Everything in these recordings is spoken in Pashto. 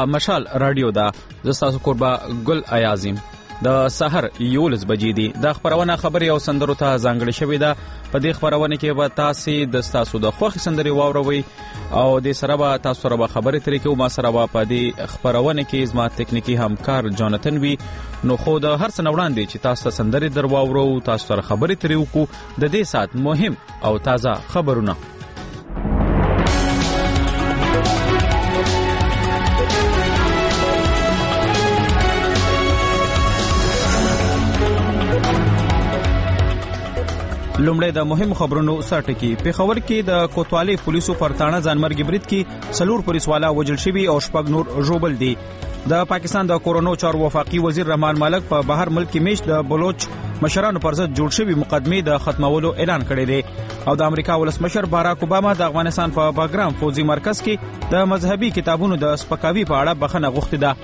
دا مشال رادیو دا زستاسو قربا ګل ایازم د سحر 11 بجې دي. د خبرونه خبري او سندرو ته ځانګړې شوې ده. په دې خبرونه کې به تاسو د تاسو د خوښ سندري واوروي او د سره به تاسو سره به خبرې ترې کې او ما سره به په دې خبرونه کې زما تکنیکی همکار جانتن وی. نو خو د هر څه وړاندې چې تاسو سندري درواورو تاسو سره خبرې ترې وکړو د دې سات مهم او تازه خبرونه. لومړی د مهم خبرونو سرټکی. پېښور کې د کوتوالي پولیسو پر تاڼه ځانمرګي برید کې 4 پولیسوالا وژل شوي او 6 نور ژوبل دي. د پاکستان د کورونو چارو وفاقي وزیر رحمان ملک په بهر ملک کې میش د بلوچ مشرانو پر ضد جوړ شوی مقدمه د ختمولو اعلان کړی دی او د امریکا ولسمشر باراک اوباما د افغانستان په باګرام فوجي مرکز کې د مذهبي کتابونو د سپکاوي په اړه بخښنه غوښتې ده.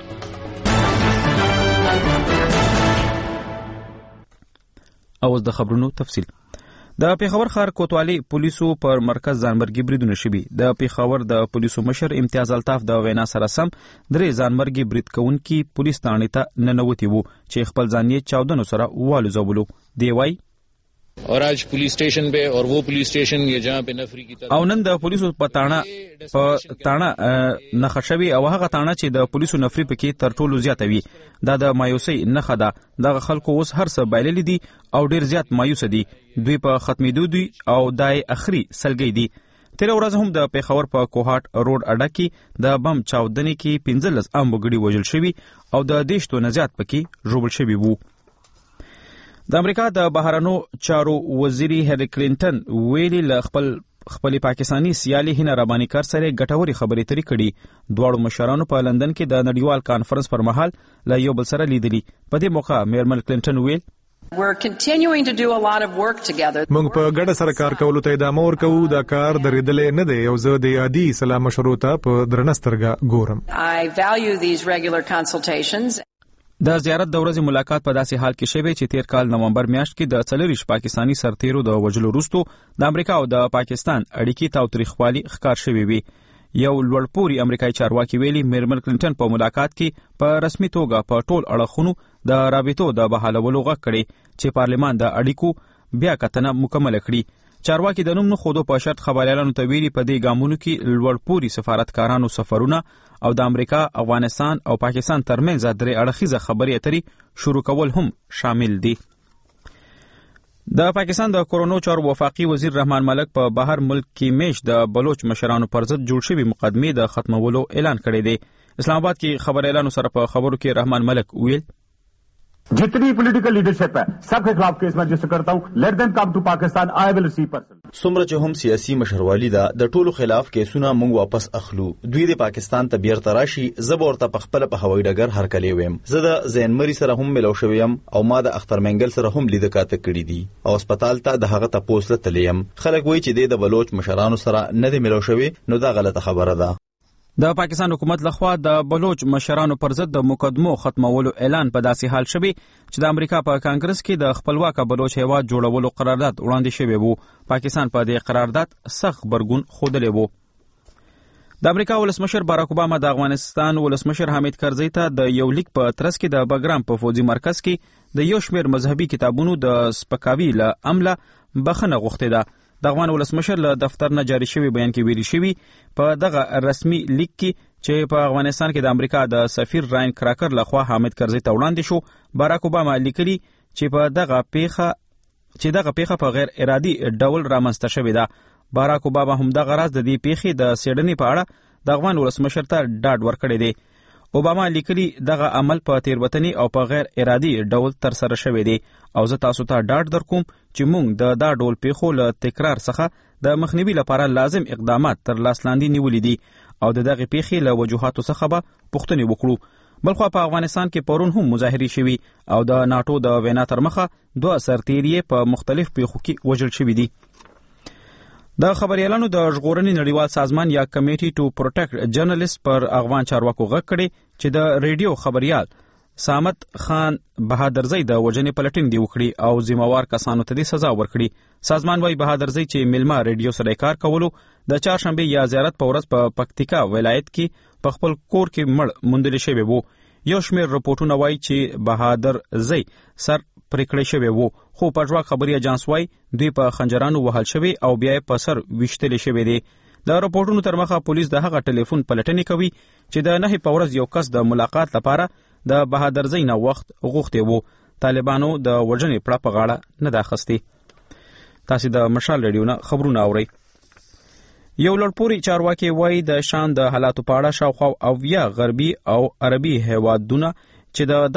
اوس د خبرونو تفصیل. د پېښور ښار کوتوالي پولیسو پر مرکز ځانمرګي بریدونه شوي. د پېښور د پولیسو مشر امتیاز الطاف د وینا سره سم 3 ځانمرګي برید کوونکي پولیس تاڼې ته ننوتي وو چې خپل ځان یې چاودنو سره والوزولو. دی وایي और आज police station पे और वो पुलिस स्टेशन ये जहाँ पे नफरी की तरफ او نن د پولیسو په تاڼه نخښوي او هغه تاڼه چې د پولیسو نفری پکې تر ټولو زیاته وي. دا د مایوسۍ نښه ده. دغه خلکو اوس هر څه بایللي دي او ډیر زیات مایوسه دي. دوی په ختمېدو دي او دای اخري سلګۍ دي. تیر ورځ هم د پېښور په کوهاټ روډ اډه کې د بم چاودنې کې 15 عام وګړي وژل شوي او د 10 نه زیات پکې ژوبل شوي وو. د امریکا د بهرنیو چارو وزیری هیلری کلینټن ویلي له خپل پاکستانی سیالي هینا ربانی کار سره ګټوري خبرې ترې کړي. دواړو مشرانو په لندن کې د نړیوال کانفرنس پر مهال له یو بل سره لیدلي. په دې موقع میرمن کلینټن ویل موږ په ګډه سره کار کولو ته ادامه ورکوو. دا کار درېدلې نه دی او زه د عادي سلام مشورو ته په درنه سترګه ګورم. د زیارت د ورځې ملاقات په داسې حال کې شوی چې تیر کال نومبر میاشت کې د 40 پاکستانی سرتیرو د وژلو وروسته د امریکا او د پاکستان اړیکې تاوتریخوالي ښکار شوې وي. یو لوړپوړي امریکایي چارواکي ویلي میرمن کلینټن په ملاقات کې په رسمي توګه په ټول اړخونو د رابطو د بحالولو غږ کړی چې پارلمان د اړیکو بیا کتنه مکمل کړي. چارواکي د نوم نه خودو په شرط خبريالانو ته ویلي په دې ګامونو کې لوړپوړي سفارتکارانو سفرونه او د امریکا، افغانستان او پاکستان ترمنځ درې اړخیزه خبرې اترې شروع کول هم شامل دي. د پاکستان د کورونو چارو وفاقي وزیر رحمان ملک په بهر ملک کې میش د بلوچ مشرانو پر ضد جوړ شوی مقدمه د ختمولو اعلان کړی دی. اسلام آباد کې خبريالانو سره په خبرو کې رحمان ملک ویل जितनी पॉलिटिकल लीडरशिप है सबके खिलाफ केस मैं रजिस्टर करता हूं. Let them come to Pakistan. I will see person څومره چې هم سیاسي مشروالی ده د ټولو خلاف کیسونه موږ واپس اخلو. دوی د پاکستان ته بیرته راشي. زه ورته په خپل په هوایي ډګر هرکلی ویم. زه د زینمري سره هم ملو شوم او ما د اختر منګل سره هم لیده کاته کړی دي او هسپتال ته د هغه تاسو له تلیم. خلک وایي چې د بلوچ مشرانو سره نه دی ملو شوی نو دا غلطه خبره ده. د پاکستان حکومت لخوا د بلوچ مشرانو پر ضد د مقدمو ختمولو اعلان په داسې حال شوی چې د امریکا په کانګرس کې د خپلواک بلوچ هیواد جوړولو قرارداد وړاندې شوی وو. پاکستان په دې قرارداد سخت برګون خوده وو. د امریکا ولسمشر باراک اوباما د افغانستان ولسمشر حامد کرزي ته د یو لیک په ترڅ کې د باګرام په فوجي مرکز کې د یو شمېر مذهبي کتابونو د سپکاوي له عمله بخښنه غوښتې ده. د افغان ولسمشر له دفتر نه جاری شوی بیان کې ویلي شوی په دغه رسمي لیک کې چې په افغانستان کې د امریکا د سفیر راین کراکر لخوا حامد کرزي ته وړاندې شو. باراک اوباما لیکلي چې دغه پیښه په غیر ارادي ډول رامنځته شوې ده. باراک اوباما هم دغه راز د دې پیښې د څېړنې په اړه د افغان ولسمشر ته ډاډ ورکړی دی. اوباما لیکلي دغه عمل په تیروتنې او په غیر ارادي ډول ترسره شوی دی او زه تاسو ته ډاډ درکوم چې موږ د دا ډول پیښو له تکرار څخه د مخنیوي لپاره لازم اقدامات تر لاس لاندې نیولي دي او د دغه پیښې له وجوهاتو څخه به پوښتنې وکړو. بلخوا په افغانستان کې پرون هم مظاهرې شوي او د ناټو د وینا تر مخه 2 سرتیري په مختلف پیښو کې وژل شوي دي. د خبريالانو د ژغورنې نړیوال سازمان یا کمیټي ټو پروټیکټ جرنالیست پر افغان چارواکو غږ کړي چې د ریډیو خبريال سامت خان بهادرزی د وجنې پلټنې دی وکړي او ذمہوار کسانو ته د سزا ورکړي. سازمان وايي بهادرزی چې ملما ریډیو سره کار کولو د چهارشنبه یا زیارت په ورځ په پکتیکا ولایت کې په خپل کور کې مړ موندل شوی وو. یو شمېر رپورټونه وايي چې بهادرزی سر پریکړې شوی وو، خو پټواک خبري اجانس وايي دوی په خنجرانو وهل شوی او بیا په سر ویشتل شوی دی. د رپورټونو تر مخه پولیس د هغه ټلیفون پلټنې کوي چې د 9 په ورځ یو کس د ملاقات لپاره د بهادرزی نه وخت غوښتی وو. طالبانو د وژنې پړه په غاړه نه ده اخیستې. تاسو د مشال ریډیو نه خبرونه اورئ. یو لړپوري چارواکي وایي د شان د حالاتو په اړه شاوخوا 90 غربي او عربي هیوادونه چې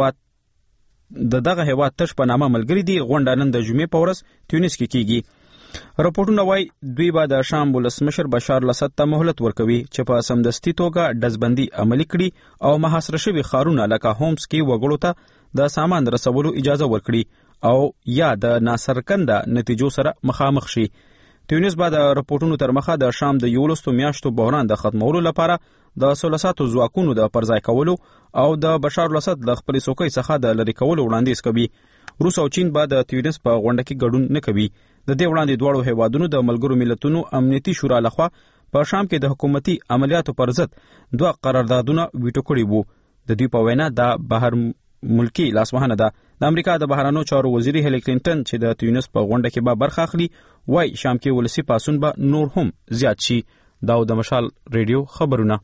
دغه هیواد تش په نامه ملګري دي غونډه نن د جمعې په ورځ تونس کې کیږي. رپورټونه وايي دوی به د شام ولسمشر بشار الاسد ته مهلت ورکوي چې په سمدستي توګه ډزبندي عملي کړي او محاصره شوي ښارونه لکه هومس کې وګړو ته د سامان رسولو اجازه ورکړي او یا د ناڅرګنده نتیجو سره مخامخ شي. تونس به د رپورټونو تر مخه د شام د 11 میاشتو بحران د ختمولو لپاره د سلساتو ځواکونو د پرځای کولو او د بشار الاسد د خپل څوکۍ څخه د لری کولو وړاندیز کوي. روس او چین به د تونس په غونډه کې ګډون نه کوي. د دې وړاندې دواړو هیوادونو د ملګرو ملتونو امنیتي شورا لخوا په شام کې د حکومتي عملیاتو پر ضد 2 قراردادونه ویټو کړي وو. د دوی په وینا د بهر ملکی لاسوهنه ده. د امریکا د بهرانو چارو وزیر هیلی کلینټن چې د تونس په غونډه کې به برخه اخلي وای شام کې ولسی پاسون به نور هم زیات شي. دا د مشال ریډیو خبرونه.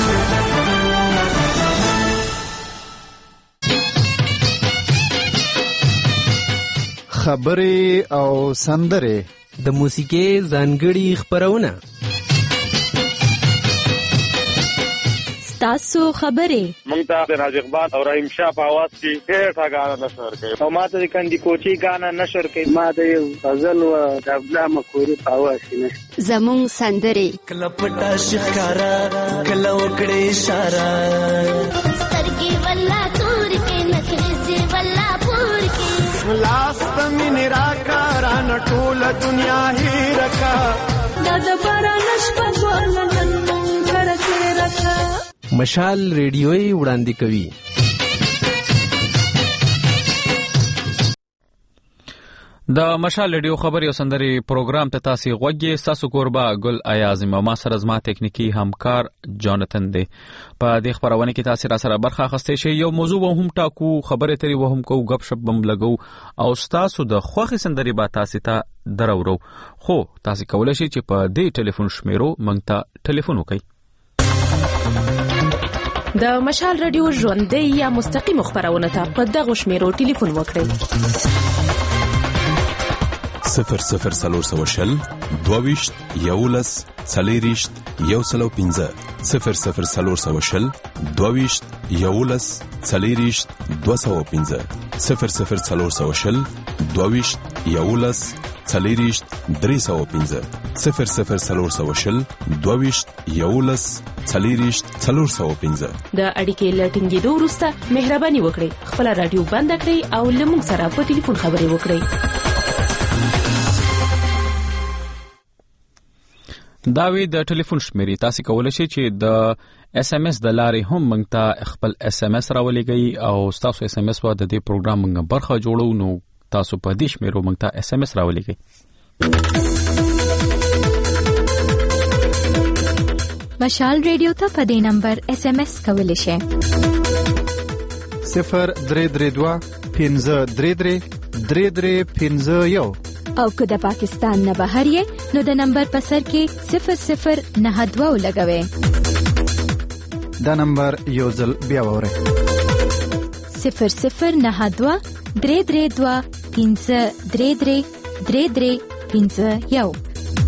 خبرې او سندرې د موسیقي ځانګړي خبرونه. تاسو خبرې مونږ ته د راج اقبال او رحیم شاه په आवाज کې ډېر غاڼه نشر کوي او ماته د کندي کوچی غاڼه نشر کوي. ما د یو غزل او د ابلا مخوري په आवाज کې نشته. زموږ سندرې کله پټا شکارا کله وکړې اشاره سترګې ولا تور کې نخرې ولا پور کې لاس پمن راکا ران ټول دنیا هی رکا د بارانش په ځوانن مونږ کې رکا. مشال ریډیوي وړاندې کوي. د مشال ریډیو خبري او سندري پروګرام ته تاسو غوږی تاسو قربا ګل ایازم ما سره زما ټیکنیکی همکار جانتن دی. په دې خبرونه کې تاسو را سره برخه اخستې شي. یو موضوع به هم ټاکو خبره تری و هم کو غب شپ بم لګو او تاسو د خوخي سندري با تاسو ته درورو. خو تاسو کولای شئ چې په دې ټلیفون شمیرو مونږ ته ټلیفون وکړئ. د مشال ریډیو ژوندۍ یا مستقیم خبرونه ته په دغه شمیرو ټلیفون وکړئ. 00 22 11 40 115 00 22 11 40 215 00 22 11 40 315 00 22 11 40 415. د اړیکې لټینګېدو وروسته مهرباني وکړئ خپل رادیو بند کړئ او له موږ سره په ټلیفون خبرې وکړئ. داوی د ټلیفون شمیرې تاسو کولای شئ چې د اس ام اس د لارې هم موږ ته خپل اس ام اس راولېږئ او تاسو اس ام اس و د دې پروګرام موږ برخه جوړو نو تاسو په دې شمیرو موږ ته اس ام اس راولېږئ. مشال ریډیو ته په دې نمبر اس ام اس کولی شئ 0332 1533 3351 او که د پاکستان نه بهر یې نو د نمبر په سر کې 0092 لګوئ. دا نمبر یو ځل بیا وره 0092 332 1533 3351.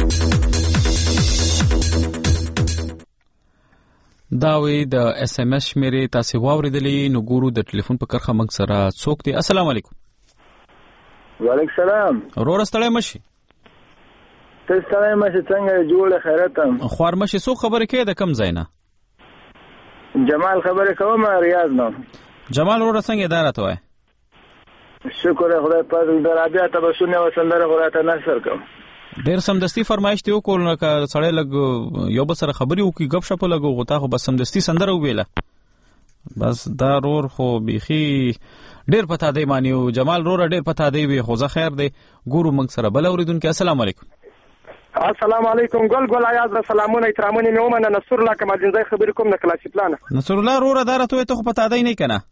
داوی د اس ام اس شمیرې تاسو واوریدلې نو ګورو د ټلیفون په کرخه موږ سره څوک دی. السلام علیکم. وعلیکم السلام. ورور ستړی مشي. ته ستړی مشي څنګه جوړه خیرتم. خوار مشي سو خبره کې د کم ځای نه. جمال خبره کوم ریاض نو. جمال ورور څنګه اداره ته وای. شکر خدای پاک درابیا تبسونه وسندره غواړه نشر کوم. ډیر سمدستي فرمایش دی وکول نو که سړی لګ یو بل سره خبري وکي غب شپ لګو غوتا خو بس سمدستي سندره ویله. بس دا رور خو بيخي ډیر پتا دی مانیو جمال رور ډیر پتا دی وي خو زه خیر دی ګورو موږ سره بل اوریدونکو. السلام علیکم. السلام علیکم ګل ایاز سلامونه احترامونه مې ومنه. نصر الله کمالجنزای خبرې کوم د کلاسیک پلان. نصر الله رور دارته ته خو پتا دی نه کنه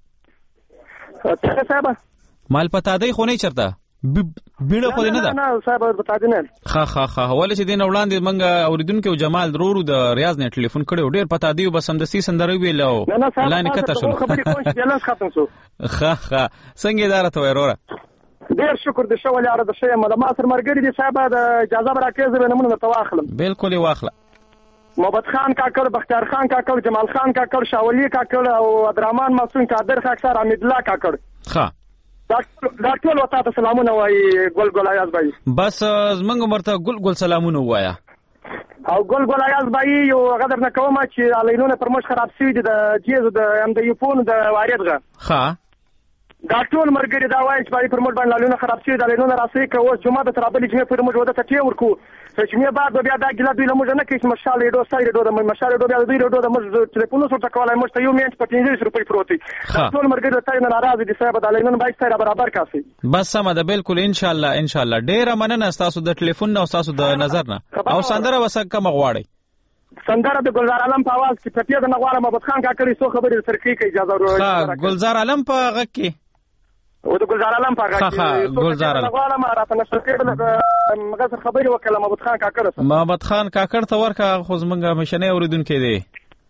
ته صاحب مال پتا دی خو نه چرته بیړه خو نه ده. نه صاحب پتا دی نه. ها ولې چې دین وړاندې منګه اوریدونکو جمال رورو د ریاض نه ټلیفون کړو ډیر پتا دی بس هم د سی سندره ویلو لاندې کته شو خبرې کوم چې لاس ختم شو. ها څنګه دارته وای روره ډیر شکر د شو ولې اړه د شی ما سره مرګري دي صاحب د اجازه راکې زه نمونه تواخلم. بالکل واخله. محمد خان کاکړ، بختیار خان کاکړ، جمال خان کاکړ، شاولی کاکړ او عبدالرحمن معصوم قادر خاکسار، حمید الله کاکړ. ها دا ټول وتا ته سلامونه وای ګل ایاز بھائی. بس زمنګ مرته ګل سلامونه وایا. او ګل ایاز بھائی یو غدر نه کوم چې علینونه پرموش خراب شوی دي د جیز د ام د یوفون د واریدغه. ها دا ټول مرګري دا وایي چې باندې پرموټ باندې لالونه خراب شي دا لالونه راسي که اوس جمعه د ترابلې جمعه پرموټ ودا ته ورکو چې جمعه بعد بیا دا ګلا دوی لموږ نه کوي مشال ډو سایر ډو د مشال ډو بیا دوی ډو د موږ ټلیفون سره کولای موږ ته یو منټ په 15 روپۍ پروتي ټول مرګري ته نه ناراض دي صاحب دا لالونه باید سره برابر کاسي. بس سم ده بالکل ان شاء الله ډیر مننه تاسو د ټلیفون نه او تاسو د نظر نه او سندره وسکه مغواړي سندره د ګلزار عالم په आवाज کې پټیا د نغواره محمد خان کاکړي سو خبرې سرکی کې اجازه ورکړه. ها ګلزار عالم په غږ کې او د ګلزار عالم په غږ کې ګلزار عالم نغواره ما راته نشته کېدل مګر خبرې وکړه محمد خان کاکړ محمد خان کاکړ ته ورکه خو زمونږ مشنه اوریدونکو دی.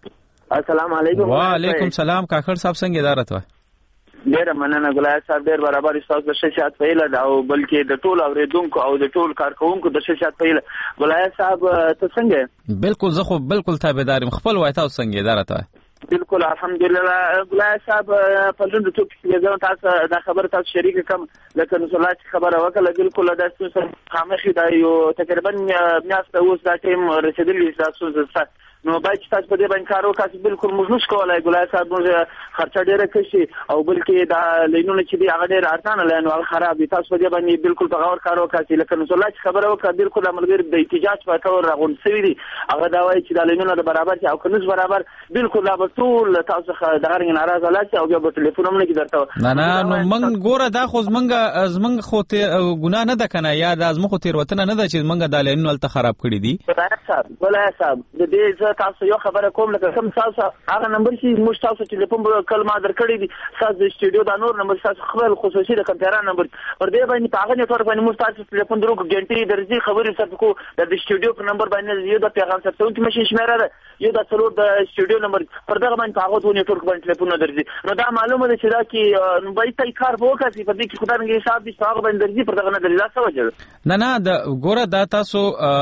السلام علیکم. وعلیکم سلام کاکړ صاحب څنګه ادارت وای؟ ډیر مننه ګلای صاحب ډیر برابر استاد د ششات پیله دا او بلکې د ټول اوریدونکو او د ټول کارکونکو د ششات پیله ګلای صاحب ته څنګه؟ بالکل زه خو بالکل تابعدارم خپل وای تاسو څنګه ادارت وای؟ بالکل الحمدلله ګلای صاحب په لوند ټوپ کې زه تاسو دا خبر تاسو شریک کوم لکه نو صلاح خبره وکړه بالکل دا څه خامخي دا یو تقریبا میاشت اوس دا ټیم رسیدلی تاسو نو باید چې تاسو په دې باندې کار وکړئ بالکل موږ نشو کولای ګلای صاحب موږ خرچه ډیره کشي او بلکې دا لینونه چې دی هغه ډیر ارزانه لین او خراب دي تاسو په دې باندې بالکل په غور کار وکړئ لکه نو صلاح خبره وکړه بالکل عملګر د احتجاج په تور راغون سوي دي هغه دا وایي چې دا لینونه د برابر او کنيز برابر بالکل لا ټول تاسو د غرنګ ناراضه لاته او بیا په ټلیفون هم نه کې درته نه نو موږ ګوره دا خو زمنګ خو ته ګناه نه ده کنه یا د ازمخ تیر وطن نه ده چې موږ د لینونه تل خراب کړی دي. ګلای صاحب د دې تاسو یو خبره کوم لکه کوم تاسو هغه نمبر چې موږ تاسو ټلیفون په کلمه درکړی دي تاسو د سټوډیو دا نور نمبر تاسو خپل خصوصي د کمپیوټر نمبر پر دې باندې په هغه نتورک باندې موږ تاسو ټلیفون درو ګنټي درځي خبرې تاسو کو د سټوډیو په نمبر باندې یو د پیغام ثبتون کې مشي شمیره ده یو د څلور د سټوډیو نمبر پر دغه باندې هغه د نتورک باندې ټلیفون درځي نو دا معلومه ده چې دا کې نو باید تای کار وکړي په دې کې خدای نه حساب دي هغه باندې درځي پر دغه نه درځي څه وجه نه د ګوره دا تاسو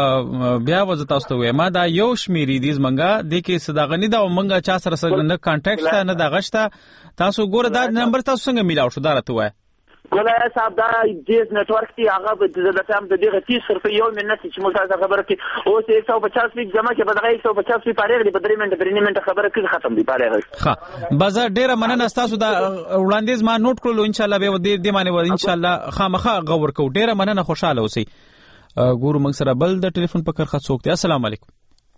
بیا وځ تاسو ته ما دا یو شمیرې دي زمنګا د کې صداغنی دا ومنګه چا سره نه کانټیکټ نه دا غشته تاسو ګوره دا نمبر تاسو څنګه میلاو شو دا راته وای ګلای صاحب دا دیز نتورک دی هغه د تام د دغه 30 صرف یو منټ چې موږ تاسو خبره کې او 150 فیک جمع کې بدغه 150 فیک پاره دی په 3 منټه خبره کې ختم دی پاره ښه بازار ډیره مننه تاسو دا وړاندیز ما نوٹ کړلو ان شاء الله به دې معنی و ان شاء الله خامخا غور کو ډیره مننه خوشاله اوسئ ګورو موږ سره بل د ټلیفون په کرخه څوک دی. السلام علیکم.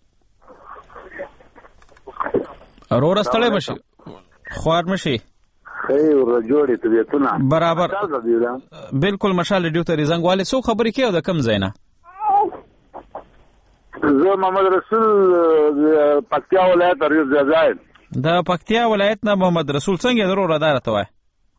اورور استړی مشي خوار مشي خیر جوړې طبيعتونه برابر بالکل مشال ډیو ته زنګواله سو خبرې کیو د کم زینا زه محمد رسول پکتیا ولایت ریاض جزائر د پکتیا ولایت نه محمد رسول څنګه ضرور ادارته وای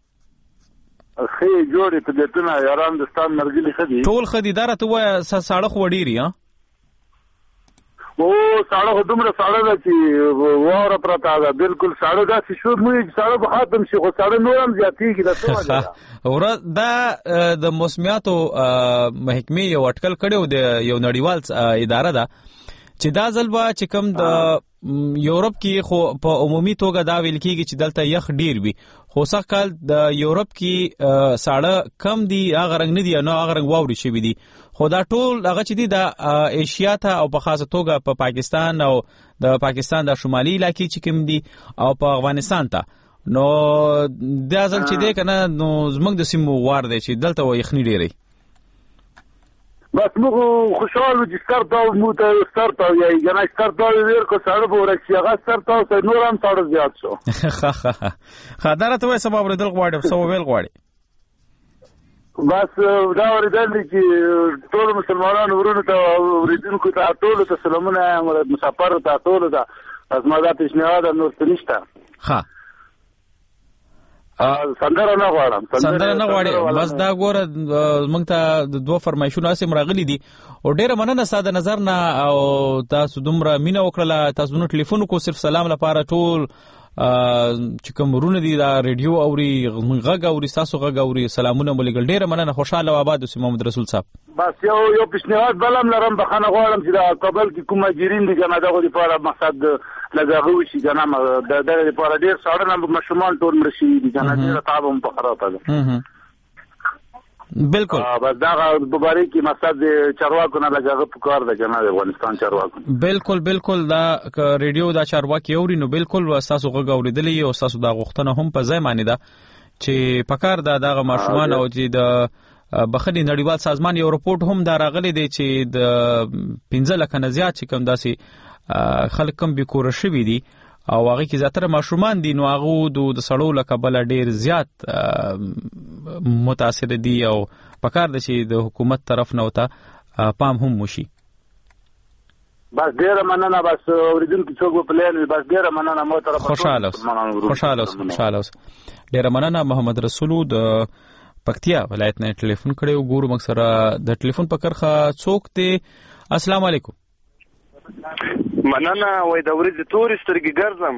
خیر جوړې طبيعتونه یاران دستان مرګلي خدي ټول خدي دارته وای ساړه خو ډیری ها او ساړه دومره ساړه ده چې واره پرته ده بالکل ساړه ده چې شو موږ ساړه به ختم شي خو ساړه نور هم زیاتېږي دا څه وره دا د موسمیاتو محکمې یو اټکل کړو د یو نړیوال اداره ده چې دا ځلبا چې کوم د یورپ کې خو په عمومي توګه دا ویل کېږي چې دلته یخ ډیر وي خو څه کال د یورپ کې ساړه کم دي هغه رنګ نه دي نو هغه رنګ واوري شوي دي خو دا ټول هغه چې دي د ایشیا ته او په خاصه توګه په پاکستان او د پاکستان د شمالي علاقې چې کوم دي او په افغانستان ته نو دا ځل چې دی کنه نو زموږ د سیمو وار دی چې دلته و یخني ډیری بس موږ خوشاله چې ستارته مو ته ستارته یې کنه ستارته ور کو سره ورکشي هغه ستارته نور هم سره زیات شو خدارته وای سبب ردل غواړي سو ویل غواړي بس دا ورېدل چې ټول مسلمانانو ورونو ته ورېدونکو ته ټول ته سلامونه مسافر ته ټول ته ازماده پیشنهاد نور نشته ها سندره نه غواړم بس دا ګوره موږ ته د دوه فرمایشونه سم راغلي دي او ډیره مننه ساده نظر نه او تاسو دومره مینه وکړه تاسو نو ټلیفون کو صرف سلام لپاره ټول چې کوم ورونه دي دا ریډیو اوري غږ اوري تاسو غږ اوري سلامونه ملګل ډیره مننه خوشاله و آباد اوسئ محمد رسول صاحب بس یو پیشنهاد بلم لرم بخنه غواړم چې دا کابل کې کوم ماجرین دي کنه دغه لپاره مقصد لګاغو شي کنه دغه لپاره ډیر ساړه نه مشمول ټول مرشي دي کنه ډیر تابم په خراطه ده بالکل بس دا مبارک کی مقصد چارواکو نه لګاغه په کار ده کنه افغانستان چارواکو بالکل دا ریډیو دا چارواکي اوري نو بالکل تاسو غږ اوریدلې او تاسو دا غوښتنه هم په ځای معنی ده چې پکار دغه ماشومان او چې د بخښنې نړیوال سازمان یو رپورت هم دا راغلی دی چې د 15 لک نه زیات چې کوم داسې خلک کم به کور شوي دي او هغه کې زیاتره ماشومان دي نو هغه د سړو له کبله ډیر زیات متاثر دي او پکار د چې د حکومت طرف نه وته پام هم وشي بس ډیره مننه بس اوریدونکو څوک په پلان بس ډیره مننه مو طرف خوشاله ډیره مننه محمد رسول د پکتیا ولایت نه ټلیفون کړو ګورو موږ سره د ټلیفون په کرخه څوک دی السلام علیکم مننه وای د ورځې تورې سترګې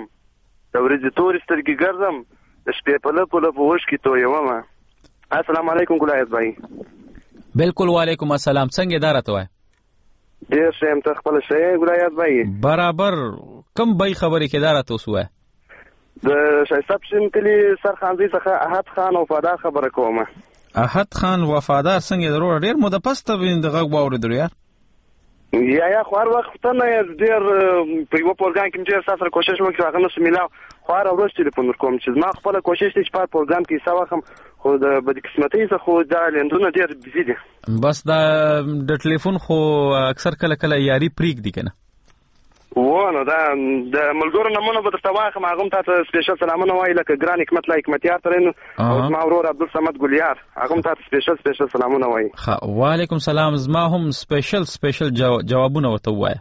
ګرځم د شپې په لپو وښ کې تو یوم السلام علیکم ګلایت بھائی بالکل وعلیکم السلام څنګه اداره ته وای ډیر شم ته خپل شې ګلایت بھائی برابر کم بای خبرې کې اداره ته وسوه د شایسته شین کلی سرخانزي څخه احد خان وفادار خبره کومه احد خان وفادار څنګه ضرور ډیر مو د پسته وین د غږ باورېدل یار یا خوار وخت نه ډیر په یو پروګرام کې چې تاسو کوشش وکړئ هغه نو سمیلا خوار ورځ ټلیفون کوم چې ما خپل کوشش چې په پروګرام کې ساوخم خو د بدقسمتۍ څخه خو دا لندونه ډیر بيزي دي بس دا د ټلیفون خو اکثر کله یاري پریک دي کنه نو دا د ملګرو نمونه به درته واخم هغه ته سپیشل سلامونه وایي لکه ګران حکمت لا حکمتیار ترنو او ما ورور عبدالصمد ګلیار هغه ته سپیشل سلامونه وایي وعلیکم سلام زما هم سپیشل جوابونه ورته وایي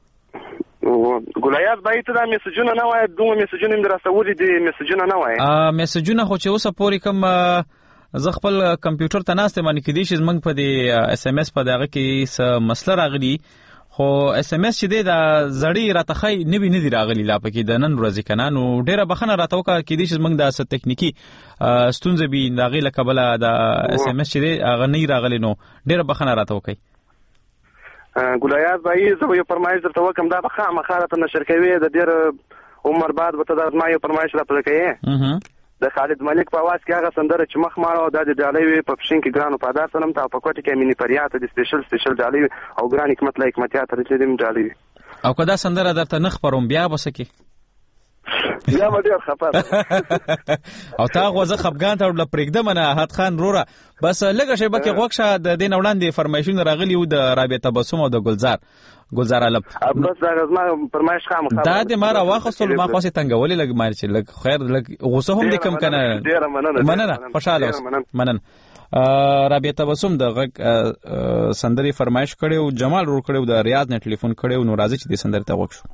ګلیار بای ته دا میسجونه نه وایي دوه میسجونه در رسولې دي میسجونه نه وایي میسجونه خو چې اوسه پوری کوم زه خپل کمپیوټر ته ناست مانی کې دي چې موږ په دې اس ام اس په دغه کې مسله راغلي خو اس ام اس چې دی دا زړی راتخی نوی نه دی راغلی لا پکې د نن ورځې کنه نو ډیره بخنه راته وکړه کې دي چې موږ د تکنیکی ستونزې به د غیله قبل د اس ام اس چې دی هغه نه راغلی نو ډیره بخنه راته وکړي ګلایات بای زه یو فرمایش درته وکم دا بخا مخاله نشر کوي د ډیر عمر بعد وته د ما یو فرمایش را پره کوي د خالد ملک په आवाज کې هغه سندره چې مخ مارو د ډالۍ په پښین کې ګرانو پادار سلام ته په کوټه کې مینی پریات د سپیشل ډالۍ او ګران حکمت لا حکمتیات لري دې ډالۍ او کدا سندره درته نخ پروم بیا وسکی بیا مې ډیر خپه او تا غوځه خپګان ته ول پرېږدم نه احد خان روره بس لګه شی بکه غوښه د دین وړاندې فرمایشونه راغلی و د رابطه تبسم او د ګلزار علب بس دا غزما فرمایش خام دا د ما راوخصل ما خاصه تنګولې لګ مار چې لګ خیر لګ غوسه هم لیکم کنه مننه خوشاله مننه رابطه تبسم د غږ سندري فرمایش کړو جمال ور کړو د ریاض نه ټلیفون کړو نو راځي چې د سندري ته وښو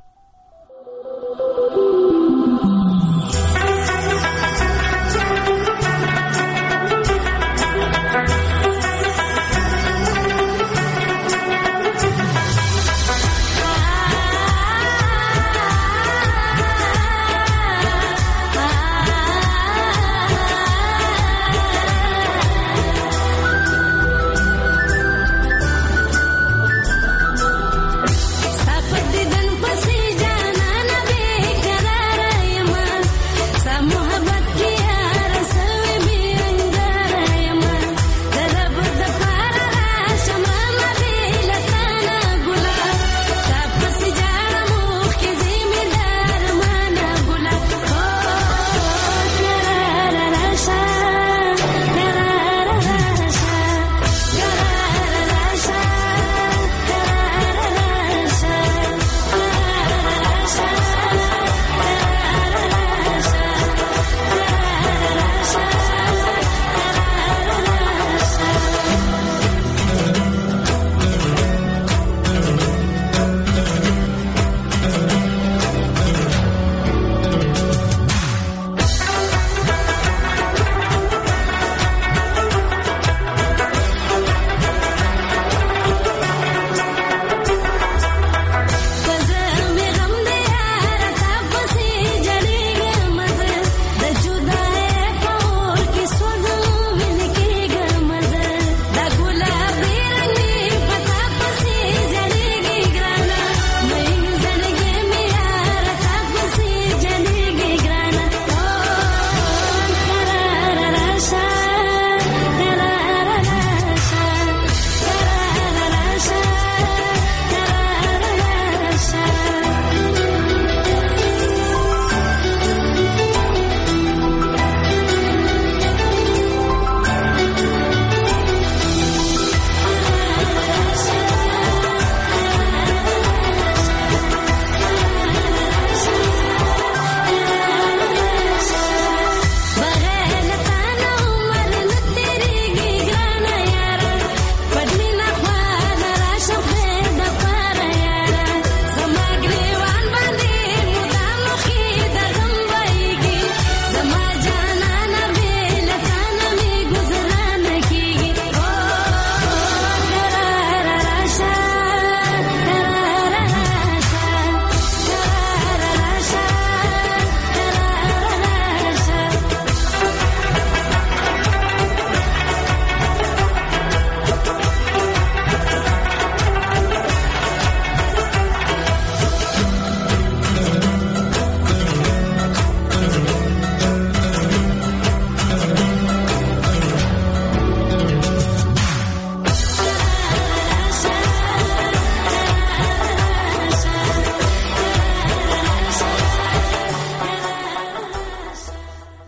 Sapat didan pasi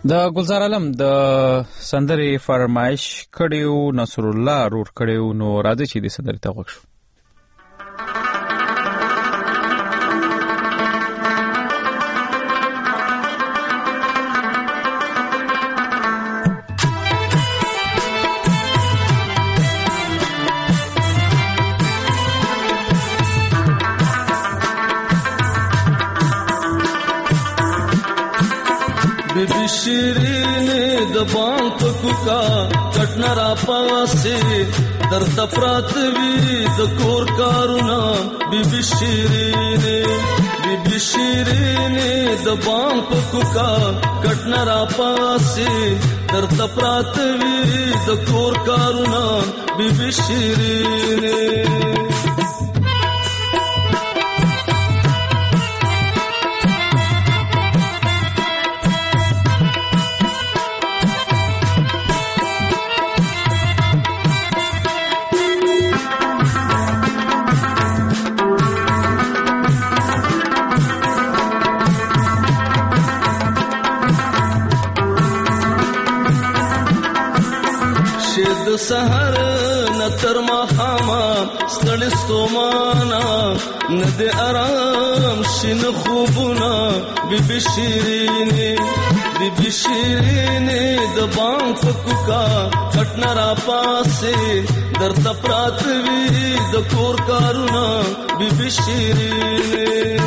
د ګلزار عالم د سندرې فرمایش کړیو نصر الله رور کړیو نو راځي چې د سندرې ته وښو. بیبی شیرین د بام پکوکا کټنا را پاسه درد پرات وی د کور کارونا. بیبی شیرین د بام پکوکا کټنا را پاسه درد پرات وی د کور کارونا. بیبی شیرین سحر نتر مخاما ستړي ستومانا ند آرام شین خوبنا. بیبی شیرین د بام پکوکا کټنا را پاسه درد پرات وی د کور کارونا. بیبی شیرین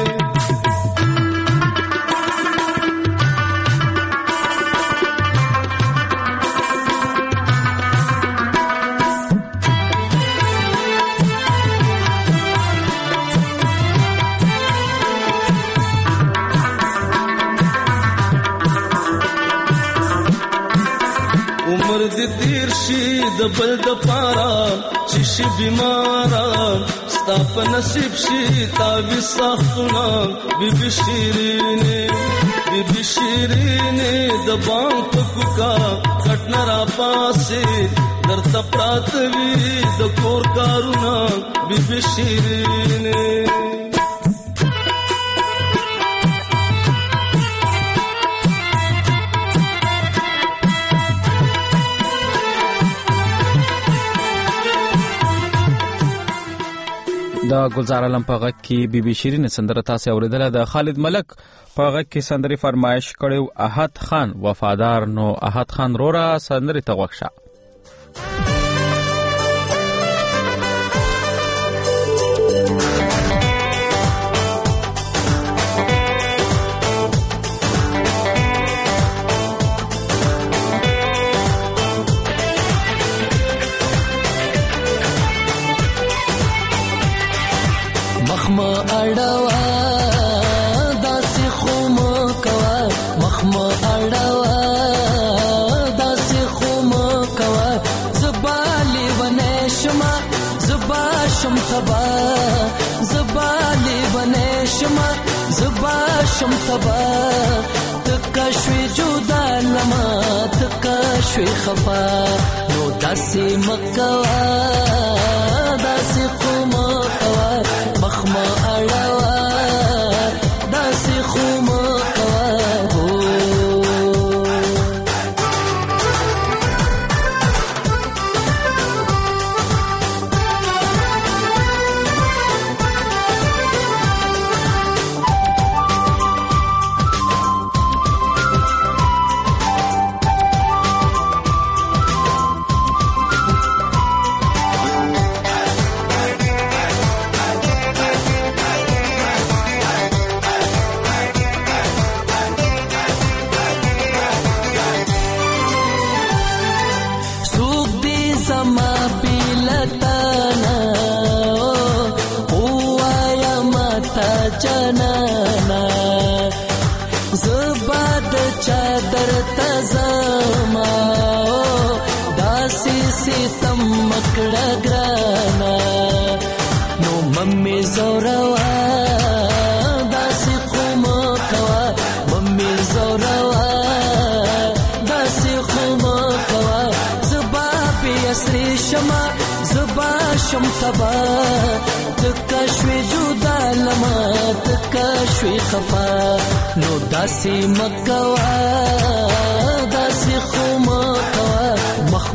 عمر د تیر شي د بل د پارا چې شي بیمارا ستا په نصیب شي تا وی سختونه. بیبی شیرین د بام پکوکا کټنا را پاسه درد پرات وی د کور کارونا. بیبی شیرین د ګلزار عالم په غږ کې بیبي شیرین سندره تاسو اوریدله. د خالد ملک په غږ کې سندرې فرمایش کړو احد خان وفادار. نو احد خان رورا سندرې ته وښه. مخما اړوا داسې خوم کوا مخما اړوا داسې خوم کوا زبالي ونشما زبا شم تبا زبالي ونشما زبا شم تبا تکشوي جدا لما تکشوي خفا نو داسې مکوا داسې خوم کوا مخما اړوا داسې خوم کوا. جنانا زباد چادر تزما داسي ستم مکړه ګرانا نو ممي زوروا داسي قوم کوا ممي زوروا داسي قوم کوا زبا بيسري شما زبا شم تبا تکشوی جدا لما تکشوی خفا نو داسی مکوا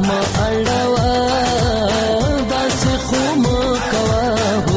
مخما اړوا داسې خو مکوا هو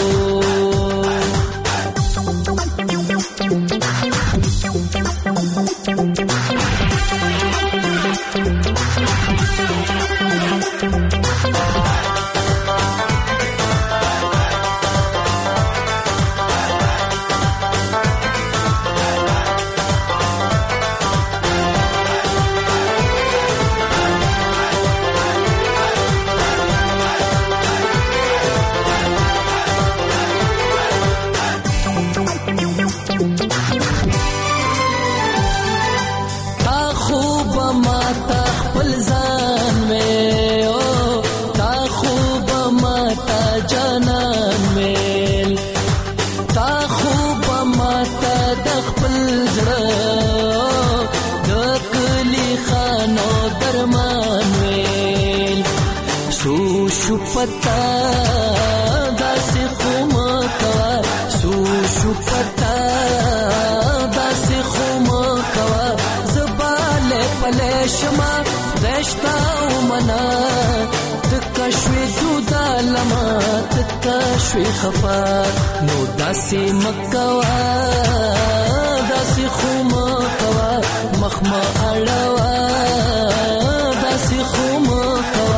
پتا داسې خو مکوا سو پتا داسې خو مکوا زباله پله شما رشتا ومنا تکشوي جدا لما تکشوي خفا نو داسې مکوا داسې خو مکوا مخما اړوا داسې خو مکوا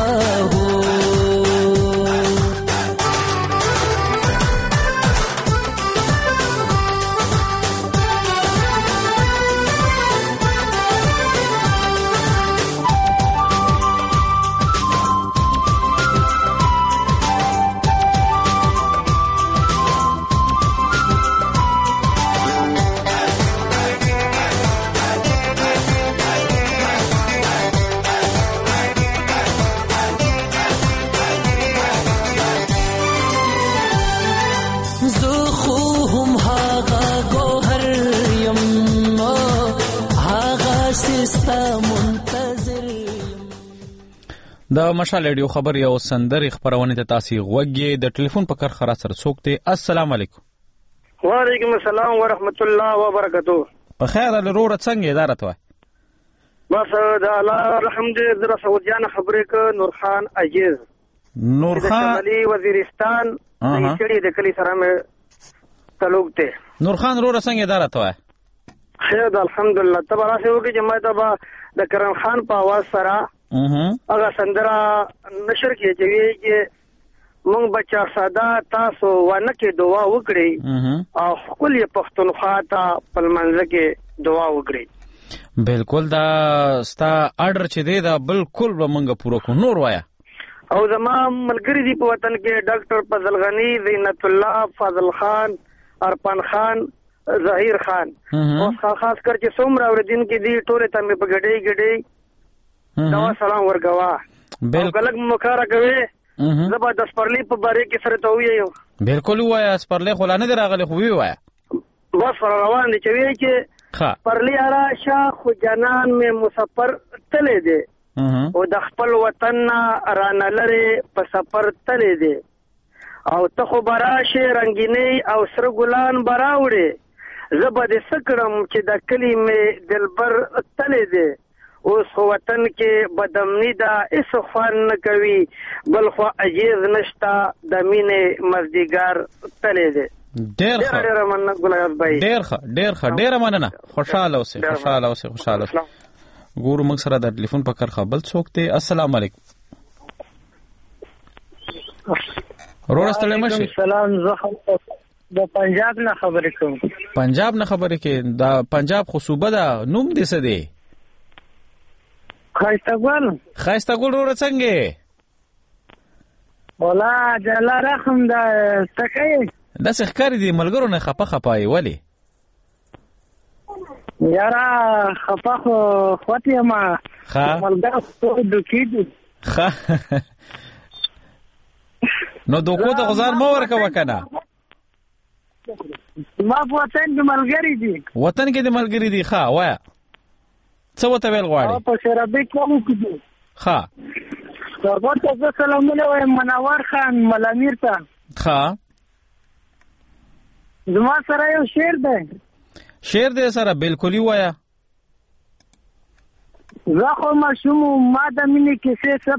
د مشال ریډیو خبر یو سندري خبرونه ته تاسو غوږی د ټلیفون په کار خرا سره څوک ته السلام علیکم وعلیکم السلام ورحمت الله وبرکاتہ په خیر له روړ څنګه اداره توه بس د الله الحمدلله سعودیان خبرې ک نور خان عجیز نور خان شمالي وزیرستان د د کلی سره مې تعلق ته نور خان روړ څنګه اداره توه خیر الحمدلله تبارک وکي جماعت با د کرم خان په आवाज سره هغه سندره نشر کې چې مونږ بچا ساده تاسو ونه کې دعا وکړي او خپل پښتونخوا ته پلمنځ کې دعا وکړي بالکل دا ستا آرډر چې دی دا بالکل به مونږ پوره کو نور وایا او زما ملګری دی په وطن کې ډاکټر فضل غنی زینت الله فاضل خان ارپان خان ظهیر خان او خاص کر چې څومره اوردین کې دی ټوله ته مې په ګډي دا سلام ورغوا بالکل مخاره کوي زبردست پرلی په باره کې سره ته ویو بالکل وایا سپرلی خلانه دراغله خو وی وایا بس روان دي چې وی چې پرلی ارا شاه خو جنان می مسافر تلې دي او د خپل وطن رانه لري په سفر تلې دي او ته خو براشه رنگینی او سره ګلان براوړي زبد سکړم چې د کلی می دلبر تلې دي اوس وطن کې بدمنی دا اس خوان نه کوي بل خو عجیز نشتا د مینې مزدیګار تلې دي ډېر مننه ګلایاز بھائی ډېر مننه خوشاله اوسه ګورو موږ سره د ټلیفون په کار خبل څوک ته السلام علیکم روړستل مشه سلام زه د پنجاب نه خبرې کوم پنجاب نه خبرې کې دا پنجاب خو صوبه ده نوم دې څه دی خایستګل ور څنګه ولا جل رحم دا تکي د ښکاری دی ملګرو نه خپای ولی یارا خپه خوتی ما ملګرو ته دوکید نو دوکو ته غزار مو ورکه وکنه ما په وطن کې ملګری دي ښا وایا څه وته ویل غواړي په شرابې کوم کړو ښا ورته سلامونه وایم منور خان ملامیر ته ښا زما سره یو شعر دی سره بالکل وایا زه خو ماشوم ما د مینې کیسې څه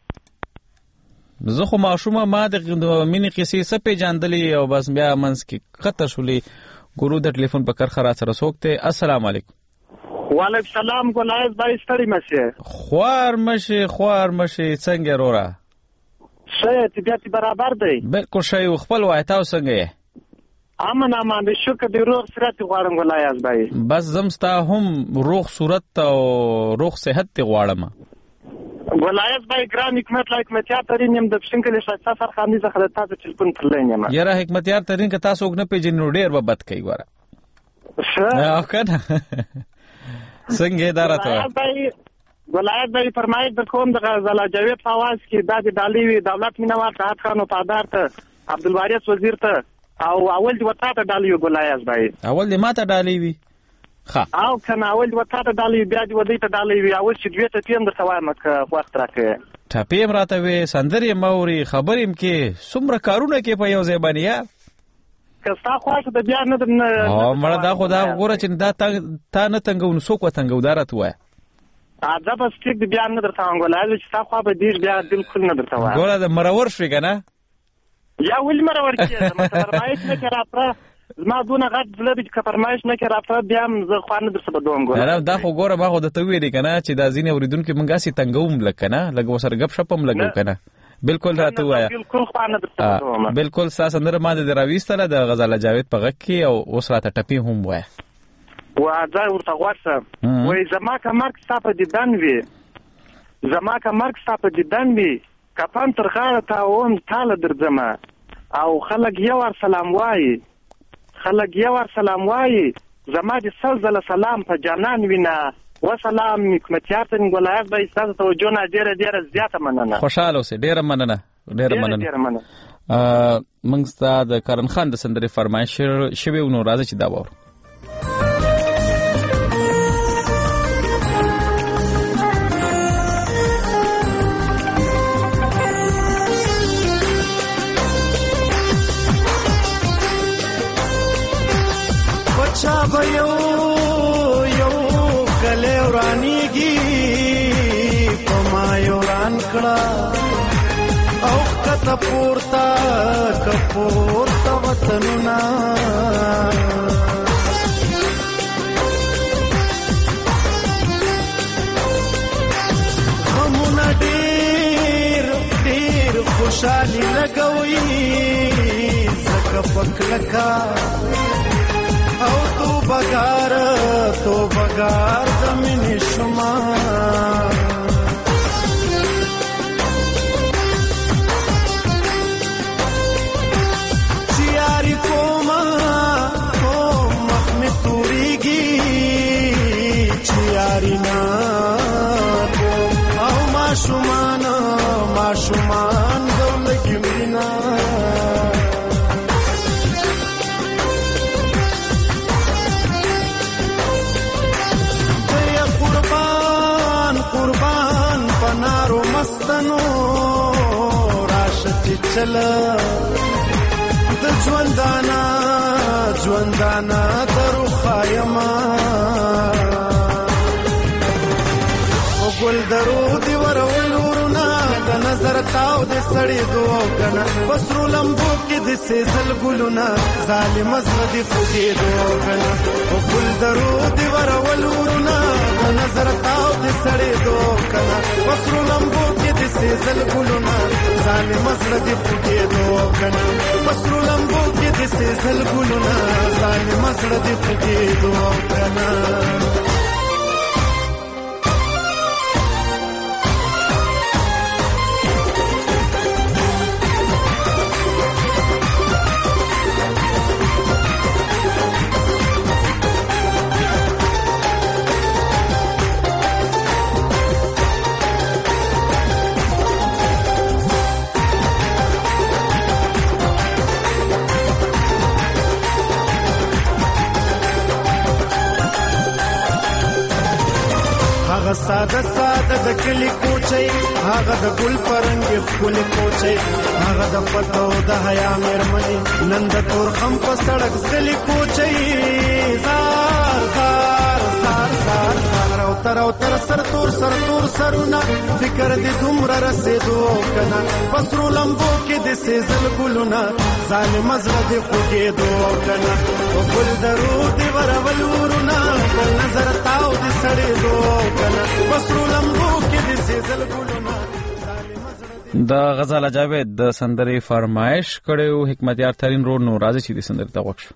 مینې کیسې څه پیژندلې او بس بیا منځ کې قطع شولې. ګورو د ټلیفون په کرخه را سره څوک دی. السلام علیکم. وعلیکم السلام. ګلایز بای ستړي مشه خوار مشه څنګه رورا شه طبیعت برابر دی؟ بالکل شی خپل وای تاسو څنګه یې؟ امن د شکر دی روغ صورت غواړم ګلایز بای. بس زمستا هم روغ صورت او روغ صحت تی غواړم ګلایز بای. ګرام حکمتیار ترین یم د پښنکل شایسته فرخاندي زخه تاسو ټلیفون کړلې یم. یاره حکمتیار ترین که تاسو وګنه پیژنې ډېر به بد کوي وره او کنه څنګه اداره ته ولایت به فرمایي د کوم د غزاله جاوید فواز کې د ډالۍ وی دولت مینوال ته خان او پادار ته عبدالوارث وزیر ته او اول دی وتا ته ډالۍ ولایت بای اول دی ماته ډالۍ وی ها او کنه اول دی وتا ته ډالۍ بیا دی ودی ته ډالۍ وی او چې دوی ته تیم در سوای مکه وخت راکې ټپیم راته وی سندرې موري خبرېم کې څومره کارونه کې په یو ځای باندې یار کستا خواږه د بیا نه او مړه دا خدا وګوره چې دا تا نه تنګو نو څوک وتنګو دارت وای دا بس ټیک د بیا نه درته انګولای چې تا خو به دې بیا بالکل نه درته وای ګوره د مرور شوی کنه یا ول مرور کې ما فرمایش نه کرا پر ما دونه غټ بلبي چې فرمایش نه کرا پر بیا زه خو نه درته بدوم ګوره نه دا خو ګوره ما خو د ته ویلې کنه چې دا ځینې اوریدونکو مونږه سي تنګوم لکنه لګ وسر غب شپم لګو کنه بالکل راته وایا بالکل خو نه درته بدوم بالکل ساس اندر ما د راويستله د غزاله جاوید په غک کې او اوس راته ټپی هم وای وځه ورته غواړم وای زما کا مرګ صاحب دیدن وی زما کا مرګ صاحب دیدن وی کپن تر غاړه تا ووم تاله درځم او خلک یو ور سلام وای زما د سلزله سلام په جانان وینا وسلام حکمتیار ته ولایت به استاد توجه نه ډیره زیاته مننه خوشاله اوسه ډیره مننه موږ ستاسو د کرن خان د سندرې فرمایش شوی نو راځي چې دا وره بچا به یو کله ورانیږي په ما یو ران کړه او کته پورته وطنونه غمونه ډېر خوشحالي لګوي زکه پکلکا او تو بگار زمین شما چیاری کوما تو مخم توریگی چیاری نا او ماشومان دولگی مینا قربان پنارو مستنو راشد چل د ژوندانا درو خایما او ګل درو دی ورولورنا د نظر تاو د سړی دوه کنه وسرو لمبو کې د سیزل ګلونا ظالم زړه فوجي دوه کنه او ګل درو دی ورولورنا د نظر تاو د سړی دوه کنه وسرو لمبو کې د سیزل ګلونا ظالم زړه فوجي دوه کنه وسرو لمبو کې د سیزل ګلونا ظالم زړه فوجي دوه کنه ساده د کلی کوچي هغه د ګل پرنګ خپل کوچي هغه د پتو د حیا مېرمنې نن د تور خم په سړک سلی کوچي زار او تر سر تور سرونه فکر دې دومره رسېدو کنه پسرو لمبو کې د سیزل ګلونه ظالم زړه دې خوږېدو کنه او ګل درود ورول ورونه په نظر تاو دې سړېدو کنه پسرو لمبو کې د سیزل ګلونه. د غزاله جاوید د سندرې فرمایش کړو حکمتیار ترین روډ نو راځي چې د سندرې ته وښو.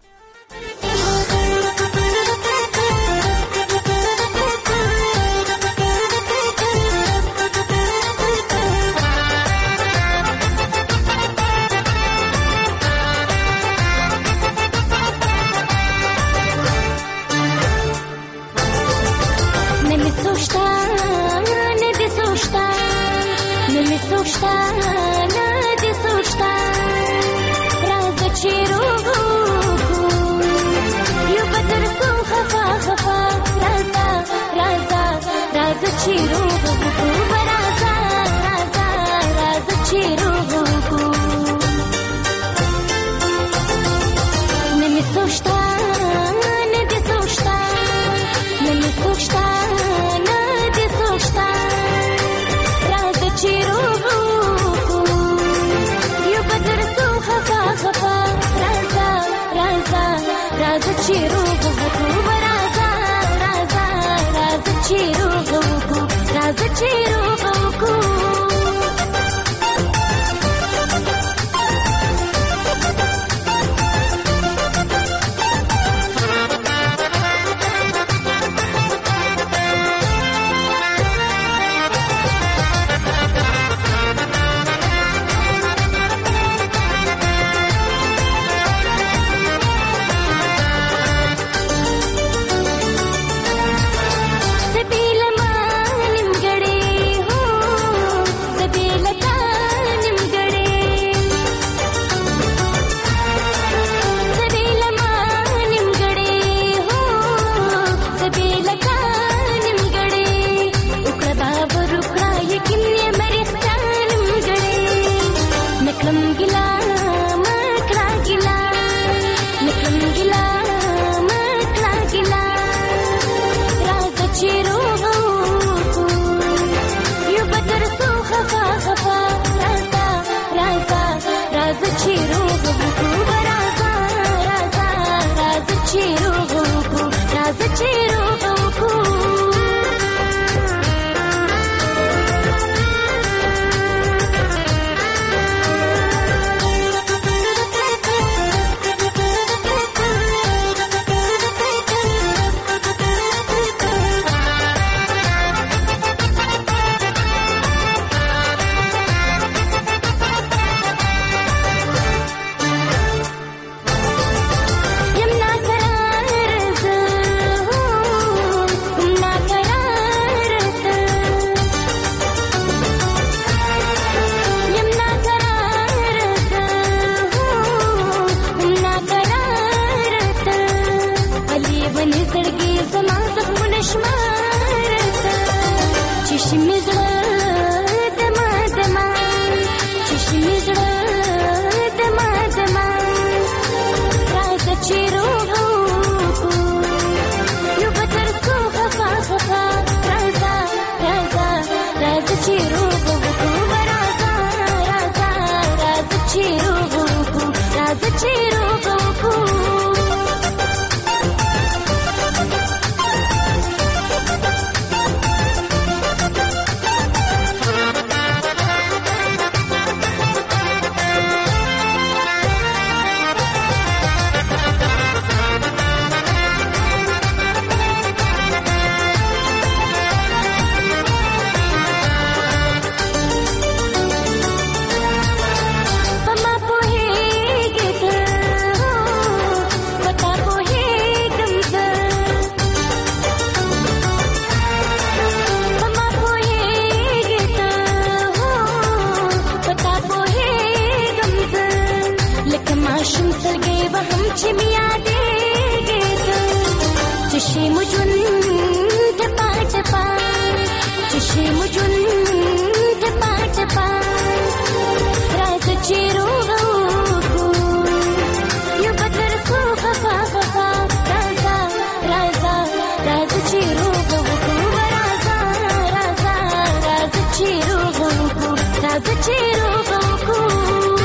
راځه چې روغه وکړو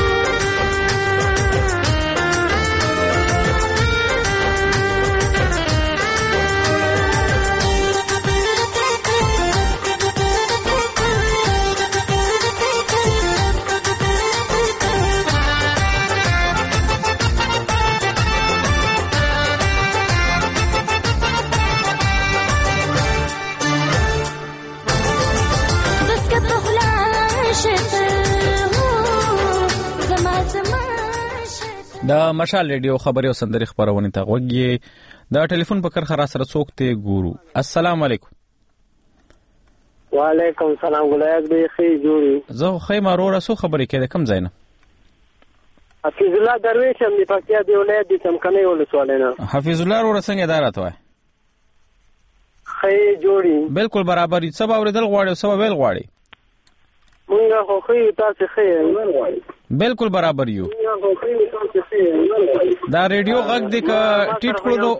د مشال ریډیو خبري او سندري خبرونه ته غوږی د ټلیفون په کرخه را سره څوک ته ګورو. السلام علیکم. وعلیکم السلام. ولایت به خې جوړي زه خیمه رو رسو خبرې کې د کم ځای نه حفیظ الله درویش هم د پکتیا دی ولایت د چمکني ولسوالۍ نه. حفیظ الله رو رسنګ اداره ته وای خې جوړي بالکل برابر یې سبا اوریدل غواړي او سبا ویل غواړي مونږه خو خې تاسو خې بالکل برابر یو دا ریډیو غږ دې کا ټیټ کړو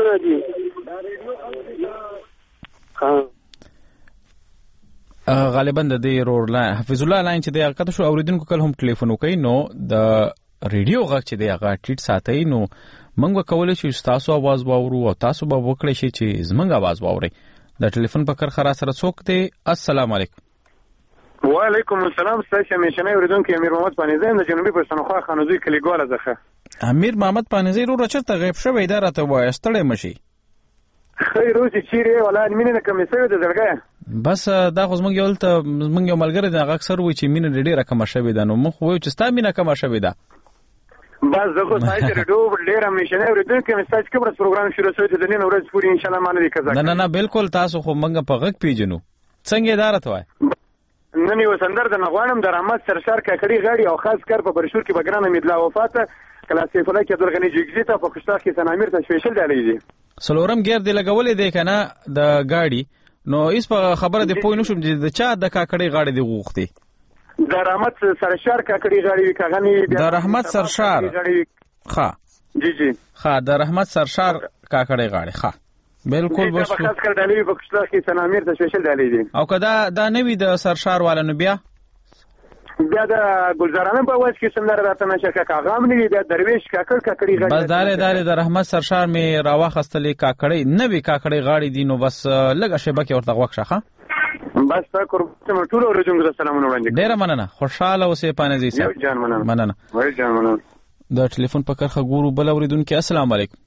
غالبا د دې رور لاین حفیظ الله لاین چې د حقیقت شو اوریدونکو کله هم ټلیفون وکړي نو د ریډیو غږ چې د هغه ټیټ ساتي نو موږ کولای شو تاسو आवाज واورو او تاسو به وکړئ چې زمونږ आवाज واوري. د ټلیفون په کرخه را سره څوک دی؟ السلام علیکم. وعلیکم السلام. ستاسو همیشنه اوریدونکو امیر محمد پانیزی د جنوبي پښتونخوا خانوزي کلیګواله ځخه. امیر محمد پانیزی رو چرته غیب شوی دا راته وایي ستړی مشي خیر روزي چیرې ولا مینه کمې شوی د زړګه بس دا خو زمونږ یو ته زمونږ یو ملګری د هغه اکثر وایي چې مینه ډېره کمه شوې ده نو موږ وایو چې ستا مینه کمه شوې ده بس زه خو تاسو ریډیو ډېر همیشنه اوریدونکو مې تاسو کوم پروګرام شروع شوی د نن ورځ پورې ان شاء الله مانه لیکه نه بالکل تاسو خو موږ په غږ پیژنو څنګه اداره ته وای نن یو سندر د نغوانم د رحمت سرشار کاکړي غاړي او خاص کار په برشور کې بګرانه میدلا وفاته کلاسیک فلای کې درغنی جګزی ته په خوشتاخ کې سنامیر ته سپیشل ډالې دي سلورم ګیر دی لګولې دی کنه د گاډي نو ایس په خبره دی پوه نشم چې د چا د کاکړي غاړي دی غوښتي د رحمت سرشار کاکړي غاړي کاغنی د رحمت سرشار ښه جی ښه د رحمت سرشار کاکړي غاړي ښه بالکل بس خاص کر ډالې په خوشتاخ کې سنامیر ته سپیشل ډالې دي او کدا دا نوی د سرشار والنو بیا د ګلزارانه په واس کې سندره راته نشه کاغام نه دی درویش کاکړي غاړي بس دارې د رحمت سرشار می راواخستلې کاکړي نوی کاکړي غاړي دي نو بس لګه شبکه ورته وښه بس تا کوم ټول ورجوم سلامونه وړاندې ډیره مننه خوشاله اوسې پانځي صاحب جان مننه وای جان مننه د ټلیفون په کرخه ګورو بل اوریدونکو السلام علیکم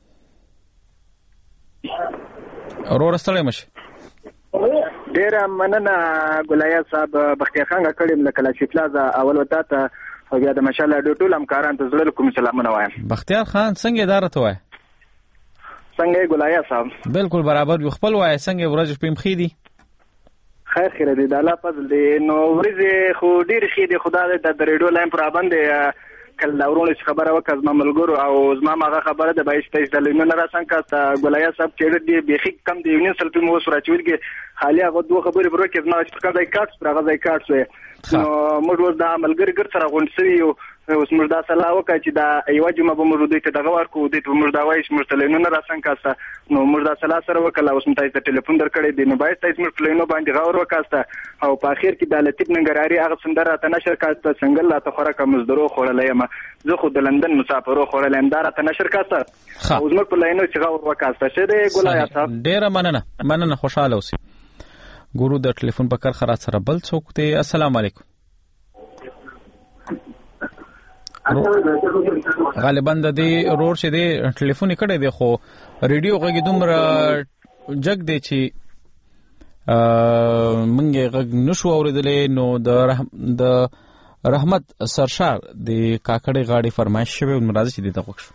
اورور ستړی مشه ډیره مننه ګلایات صاحب بختیار خان کړم د کلاشي پلازا اول وتا ته او بیا د مشاله د ټول همکاران ته زړه کوم سلامونه وایم. بختیار خان څنګه اداره ته وای څنګه ګلایات صاحب بالکل برابر یو خپل وای څنګه ورځ پم خېدي خیر دی د الله فضل دی نو ورځ خو ډیر خېدي خدای د ریډیو لاین پر باندې کله ورونه خبره وکړه زما ملګرو او زما هغه خبره د 22 د لینو نه راڅنګه تا ګولیا صاحب چې دی بيخي کم دی یونین سلپی مو سره چويږي خالي هغه دوه خبرې برو کې زما چې کله کارت پر هغه کارت وي نو موږ د ملګری ګر سره غونډسي اوس موږ دا سلا وکړه چې دا یو جمعه به موږ دوی ته دغه ورکو دوی ته موږ دا وایي چې موږ لینو نه راڅنګه نو موږ دا سلا سره وکړه اوس متای ته ټلیفون درکړې دی نو باید تاسو موږ لینو باندې غور وکاسته او په اخر کې د لطیف ننګرهاري هغه سندره ته نشر کاسته څنګه لا ته خوراک مزدورو خوړلې ما زه خو د لندن مسافرو خوړلې انداره ته نشر کاسته اوس موږ په لینو چې غور وکاسته شه دی ګولای صاحب ډیره مننه خوشاله اوسئ ګورو د ټلیفون په کار خرات سره بل څوک دی. السلام علیکم. غالبا د دې رور چې دی ټلیفون کړي دی خو ریډیو غږی دومره جګ دی چې منګه غږ نشو اوریدلې نو د رحمت سرشار د کاکړي غاړي فرمایش شوی مراد چې دی ته وښو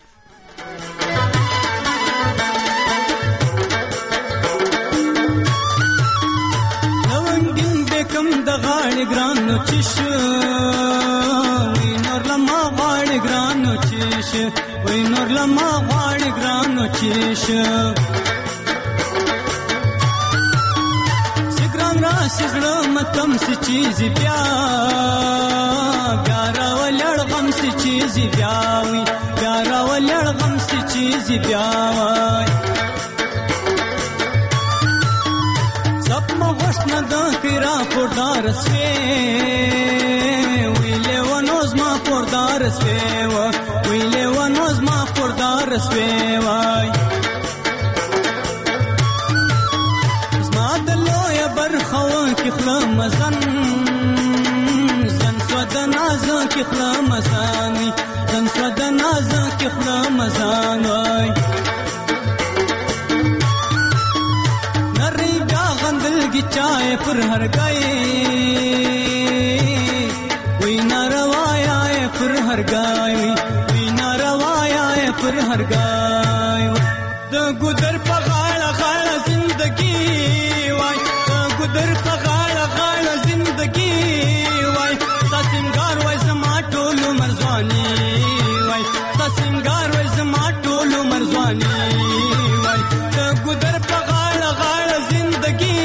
غاړي ګرانو چش وي نور لما غاړي ګرانو چش وي نور لما غاړي ګرانو چش سګران را سګړ متم سي چیز بیا ګارا ولړ غم سي چیز بیا وي ګارا ولړ غم سي چیز بیا وي سب مغ آشنا د کرا پردار سوی ویلې ونوز ما پردار سوی ویلې ونوز ما پردار سوی وای زما د لوی برخو کې خلم زن سود ناز کې خلم زن زن سود ناز کې خلم زن وای چائے پر ہر گئے وی نہ روایا پر ہر گائے وی نہ روایا پر ہر گائے د گدر پغاڑ غاڑ زندگی وای د گدر پغاڑ غاڑ زندگی وای تا سنگار وای زما ټولو مرزوانی وای تا سنگار وای زما ټولو مرزوانی وای د گدر پغاڑ غاڑ زندگی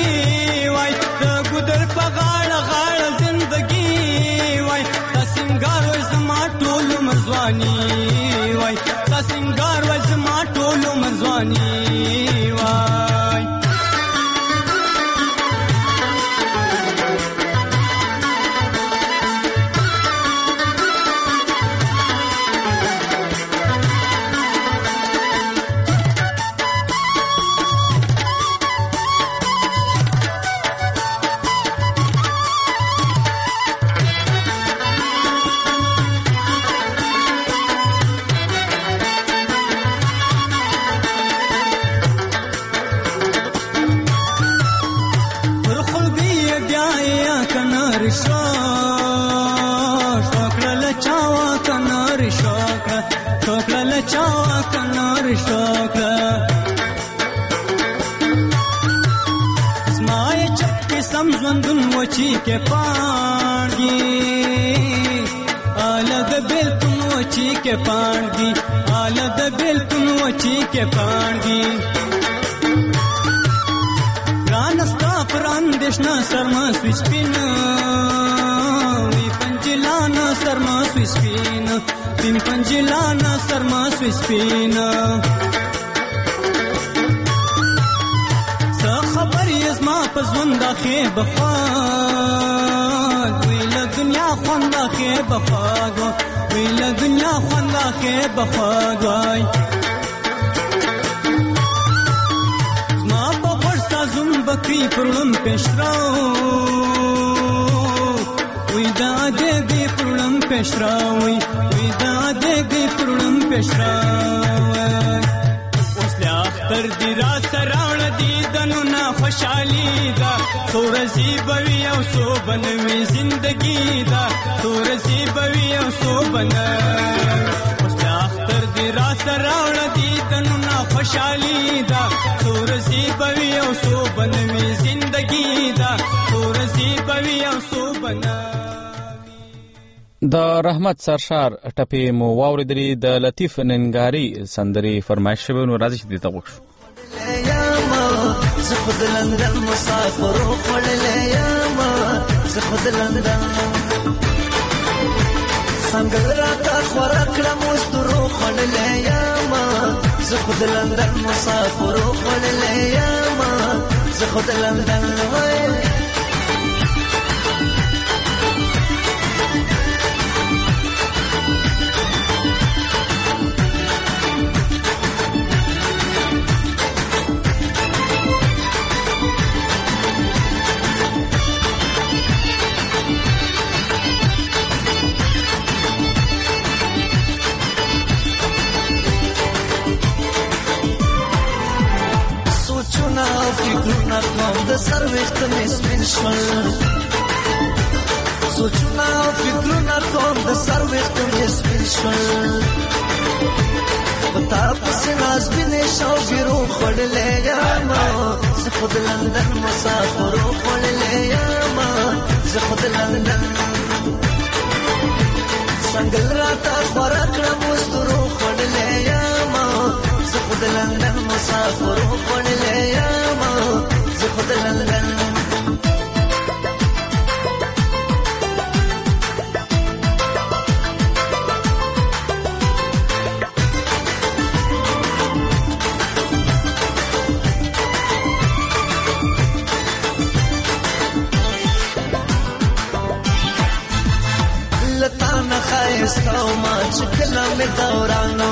وای تا سنگار وای زما ټولو منځوانی وای چاوا کنار شوکا اسماء چپی سمزوندن وچی کے پانگی آلد بیلتن وچی کے پانگی آلد بیلتن وچی کے پانگی رانستا پراندشنا سرما سویسپین وی پنجلانا سرما سویسپین پین پنجلانا سرما سویسپینا سا خبر یزما پزوندا خیب خواد ویلا دنیا خوندا خیب خواد ویلا دنیا خوندا خیب خواد وای ما په ورسا زوم بکری پرلم پښراو وی دا دې پرلم پښراوي دا دې پرلم پښراوي اوس لا اختر دی را سراوړ دی دنو نا خوشالي دا سورزي بوي او سو بنوي زندگی دا سورزي بوي او سو بن اوس لا اختر دی را سراوړ دی دنو نا خوشالي دا سورزي بوي او سو بنوي زندگی دا سورزي بوي او سو بن د رحمت سرشار ټپې مو واوریدلې د لطیف ننګاری سندري فرمایش شوی نو راځي چې دې وښو زه خود لندن مسافر وړلې یم زه خود لندن څنګه راته خوراک کړم مسترو وړلې یم زه خود لندن مسافر وړلې یم زه خود لندن فکرونه کوم د سر وخت مې سپین شول سوچونه فکرونه کوم د سر وخت مې سپین شول پتا پسې ناز بینې شو ګیرو خړلې یم زه خود لندن مسافر وړلې یم زه خود لندن څنګه راته خوراک کړم مسترو خړلې یم زه خود لندن مسافر وړلې یم زه خود لندن خایستا ما چکلا می دورانو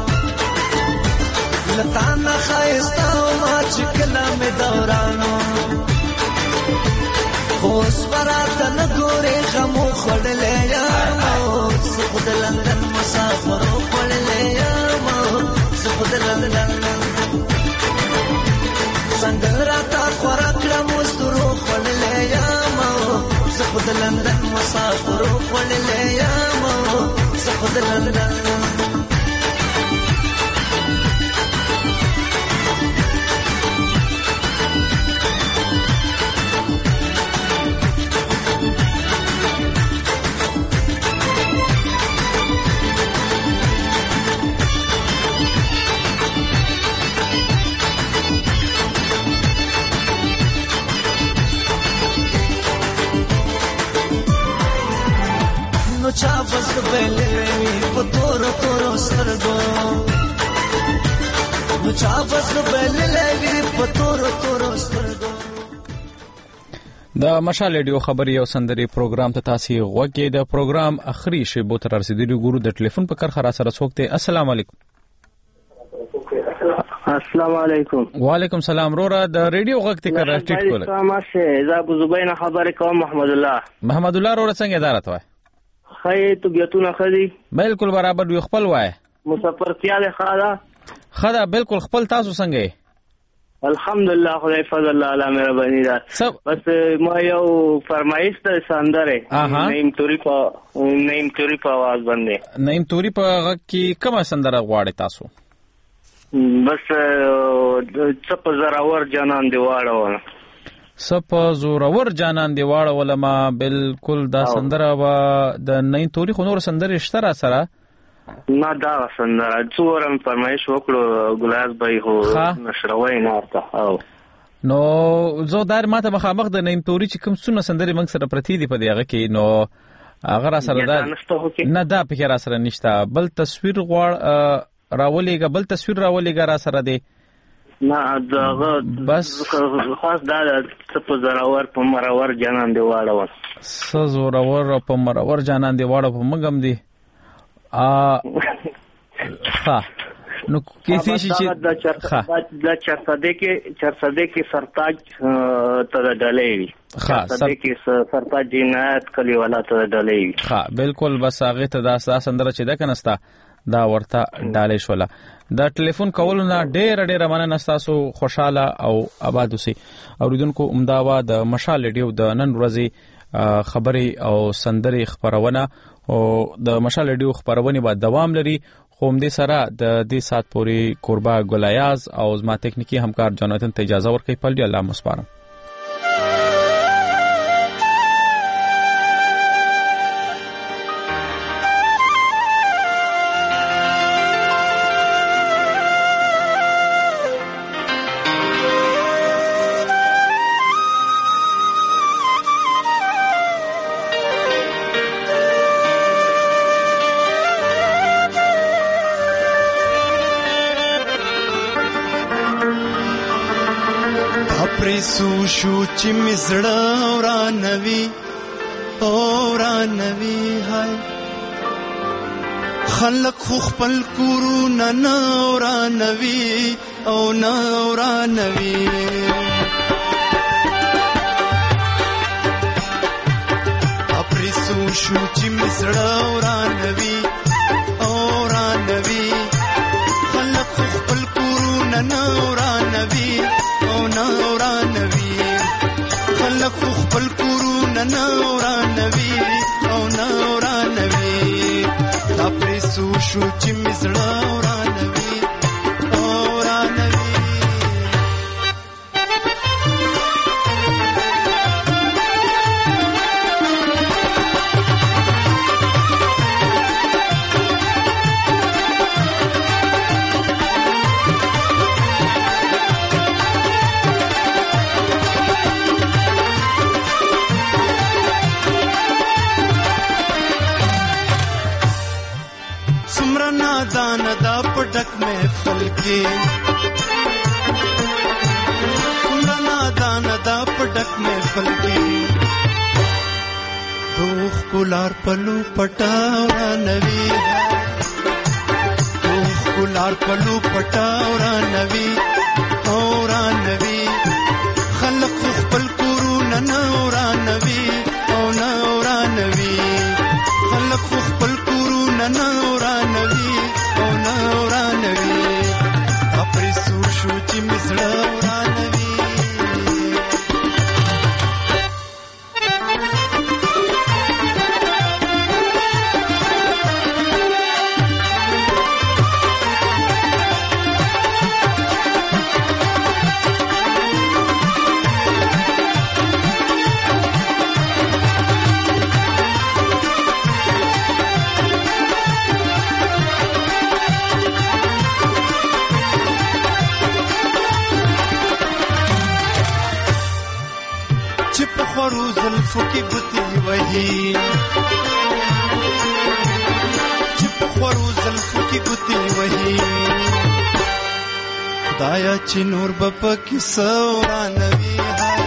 لتانا خایستا ما چکلا می دورانو خوش برات نګورې غمو خړلې یامو خود لندن مسافر خړلې یامو خود لندن څنګه راته خوراکړه مسترو خړلې یامو خود لندن مسافر خړلې یامو خود لندن چا بس بلوي په تور تور سترګو نو چا بس بلوي په تور تور سترګو د مشال ریډیو خبري او سندري پروګرام ته تاسو غوږی د پروګرام اخري شی بو تر رسیدلی ګورو د ټلیفون په کار خرا سره څوک ته السلام علیکم السلام علیکم وعلیکم سلام رورا د ریډیو غږ ته کار ټیټ کول ما شه ز ابو زبین خبر کوم محمد الله رورا څنګه اداره توای خی طبیعتونه خدي بالکل برابر وي خپل وای مسافرتیا له خدا بالکل خپل تاسو څنګه الحمدلله خدای فضل الله علی مهربانی ده بس ما یو فرمایش ته سندره نیم توري په आवाज باندې نیم توري په غږ کې کومه سندره غواړي تاسو بس څپ زراور جانان دی واړو سپ زورور جانان دی واړه ولما بالکل دا سندره وا د نین توري خو نور سندره اشترا سره نه دا سندره څورم فرمایش وکړو ګلاس بای هو نشروي نارته او نو زه دار ماته مخامخ د نین توري چې کوم څونه سندره منګ سره پرتی دی په دغه کې نو هغه را سره دا نه دا په را سره نشته بل تصویر غواړ راولېګا را سره دی نه داغه بس خاص دا څه په زراور په مرور جانان دی واړو زورور په مرور جانان دی واړو په مګم دی نو کیسه چې دا چرسده کې سرتاج ته ډلې چرسده کې سرتاج جنایت کلی ولا ته ډلې ها بالکل بس هغه ته دا سندره چې دا کنستا دا ورته ډالې شوله دا ټلیفون کولو نه ډېر مننه تاسو خوشاله او آباد اوسئ اوریدونکو امداوا د مشال ریډیو د نن ورځې خبري او سندري خبرونه او د مشال ریډیو خبرونه به دوام لري خو همدې سره د دې سات پورې قربا ګلایاز او زما تکنیکی همکار جاناتن ته اجازه ورکړي پلي الله مسپارم شو چې مزړه ورانوي هاي خلق خو خپل کورونه نه ورانوي او نه ورانوي اپریسو شو چې مزړه ورانوي خلق خو خپل کورونه نه ورانوي او نه ورانوي خلق خپل کورونه نه ورانوي او نه ورانوي دا پرسو شو چې مزړه ورانوي او ورانوي دان دا پټک محفل کې دان دا پټک محفل کې دوخ کولار پلو پټاورا نوي کولار پلو پټاورا نوي اورا نوي خلق خپل کورونه نورا نوي او نورا نوي خلق خپل کورونه نورا نوي او نورا نوي خپل سور شو چې مزړه ورا نوي فکی گتی وہی چپ خورو زلفو کی گتی وہی خدایا چی نور بپا کی سورا نوی ہے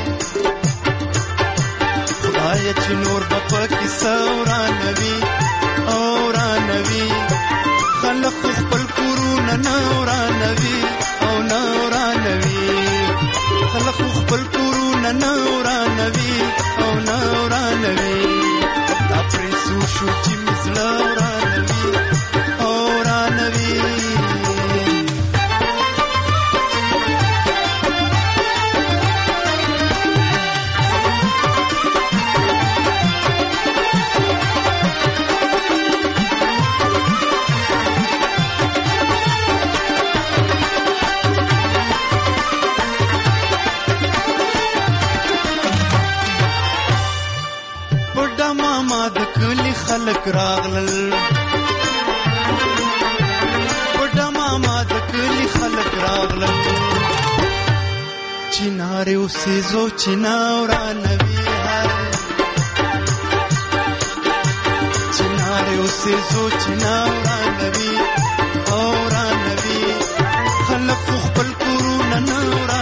خدایا چی نور بپا کی سورا نوی اورا نوی خلق خپل کورون نورا نوی او نورا نوی خلق خپل کورون نورا نوی او نورا نوی دا پریسو شو چی مزلا اورا نوی اورا نوی خلق راغلل بڑا ماما د کلی خلق راغلل چیناره او سیزو چیناورا نوی هر چیناره او سیزو چیناورا نوی اورا نوی خلق خپل کورونه نورا